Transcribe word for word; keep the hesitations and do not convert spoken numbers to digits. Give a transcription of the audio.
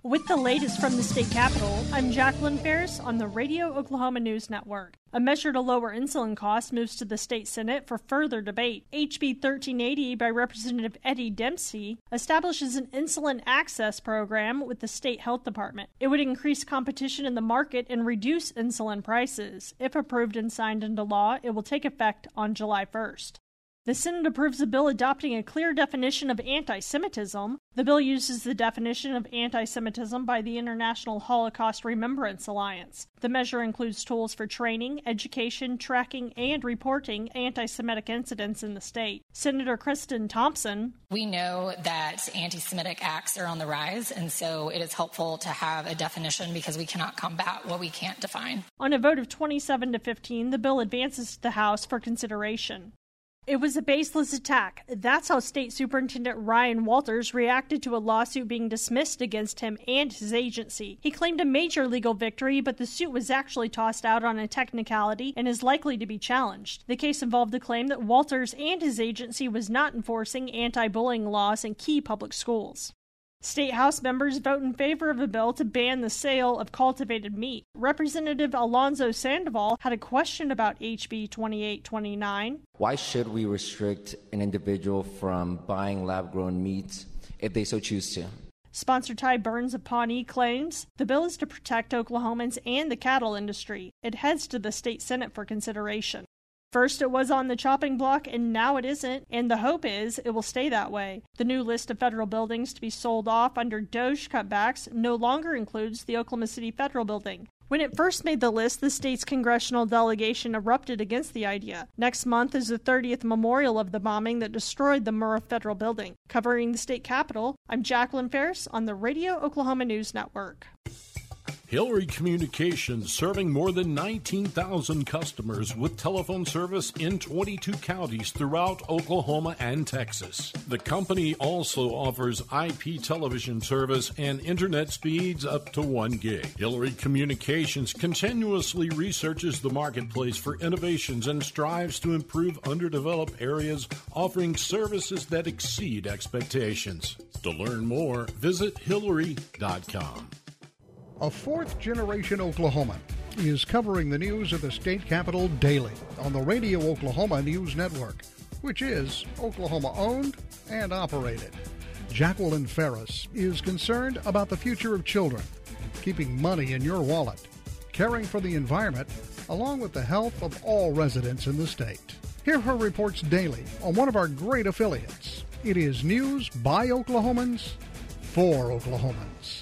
With the latest from the state capitol, I'm Jacqueline Ferris on the Radio Oklahoma News Network. A measure to lower insulin costs moves to the state Senate for further debate. H B thirteen eighty by Representative Eddie Dempsey establishes an insulin access program with the state health department. It would increase competition in the market and reduce insulin prices. If approved and signed into law, it will take effect on July first. The Senate approves a bill adopting a clear definition of anti-Semitism. The bill uses the definition of anti-Semitism by the International Holocaust Remembrance Alliance. The measure includes tools for training, education, tracking, and reporting anti-Semitic incidents in the state. Senator Kristen Thompson: We know that anti-Semitic acts are on the rise, and so it is helpful to have a definition because we cannot combat what we can't define. On a vote of twenty-seven to fifteen, the bill advances to the House for consideration. It was a baseless attack. That's how State Superintendent Ryan Walters reacted to a lawsuit being dismissed against him and his agency. He claimed a major legal victory, but the suit was actually tossed out on a technicality and is likely to be challenged. The case involved the claim that Walters and his agency was not enforcing anti-bullying laws in key public schools. State House members vote in favor of a bill to ban the sale of cultivated meat. Representative Alonzo Sandoval had a question about H B twenty-eight twenty-nine. Why should we restrict an individual from buying lab-grown meat if they so choose to? Sponsor Ty Burns of Pawnee claims the bill is to protect Oklahomans and the cattle industry. It heads to the state Senate for consideration. First it was on the chopping block, and now it isn't, and the hope is it will stay that way. The new list of federal buildings to be sold off under DOJ cutbacks no longer includes the Oklahoma City Federal Building. When it first made the list, the state's congressional delegation erupted against the idea. Next month is the thirtieth memorial of the bombing that destroyed the Murrah Federal Building. Covering the state capitol, I'm Jacqueline Ferris on the Radio Oklahoma News Network. Hillary Communications, serving more than nineteen thousand customers with telephone service in twenty-two counties throughout Oklahoma and Texas. The company also offers I P television service and internet speeds up to one gig. Hillary Communications continuously researches the marketplace for innovations and strives to improve underdeveloped areas, offering services that exceed expectations. To learn more, visit hillary dot com. A fourth-generation Oklahoman is covering the news of the state capitol daily on the Radio Oklahoma News Network, which is Oklahoma-owned and operated. Jacqueline Ferris is concerned about the future of children, keeping money in your wallet, caring for the environment, along with the health of all residents in the state. Hear her reports daily on one of our great affiliates. It is news by Oklahomans for Oklahomans.